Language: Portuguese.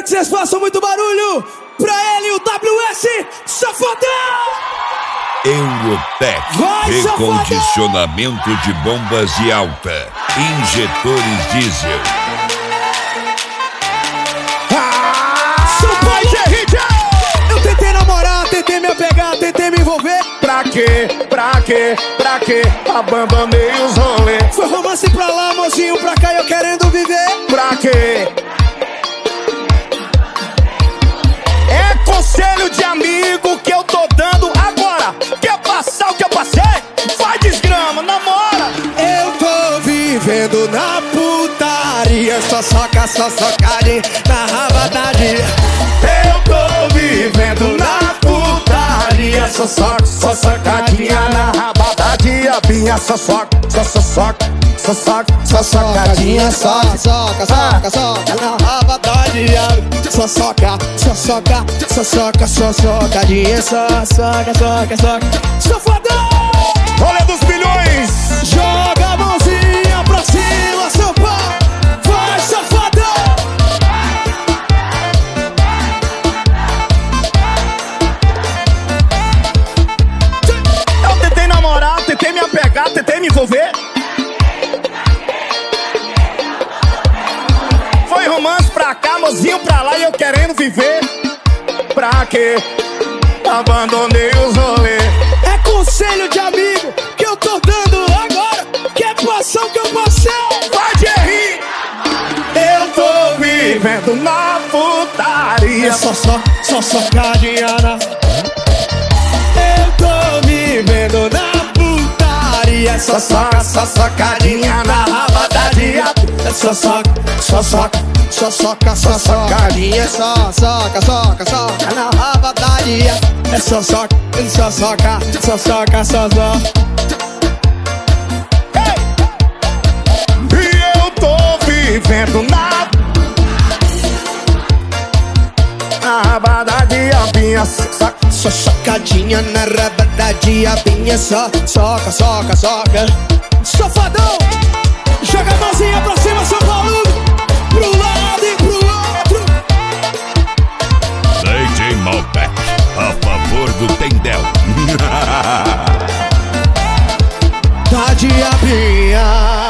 que vocês façam muito barulho pra ele, o WS Safadão! Eurotech, recondicionamento de bombas de alta, injetores diesel. Eu tentei namorar, tentei me apegar, tentei me envolver. Pra quê? Abandonei os rolês. Foi romance pra lá, mozinho pra cá, eu querendo viver. Pra quê? É conselho de amigo que eu tô dando agora. Quer passar o que eu passei? Vai desgrama, namora. Eu tô vivendo na putaria, só socadinha na rabadadinha. Eu tô vivendo na putaria, só socadinha na rabadadinha. Binha, só socadinha, Soca na rabadadinha. Só socadinha, soca. Safadão! Rolê dos bilhões. Joga a mãozinha pra cima, São Paulo. Vai, safadão! Eu tentei namorar, tentei me apegar, tentei me envolver. Foi romance pra cá, mozinho pra lá e eu querendo viver. Pra quê? Abandonei os rolês. É conselho de amigo que eu tô dando agora. Que é passar o que eu passei. Vai, Jerry! Eu tô vivendo na putaria, Só socadinha na... Eu tô vivendo na putaria. Só socadinha na rabadadinha. Só socadinha. Soca na rabadaria. É só soca. E eu tô vivendo na rabadadinha, binha, Só socadinha na rabadaria. Binha, soca. Safadão! Joga a mãozinha pra cima, São Paulo. Pro lado e pro outro. DJ Malbec, a favor do Tendel. Tá de abinha.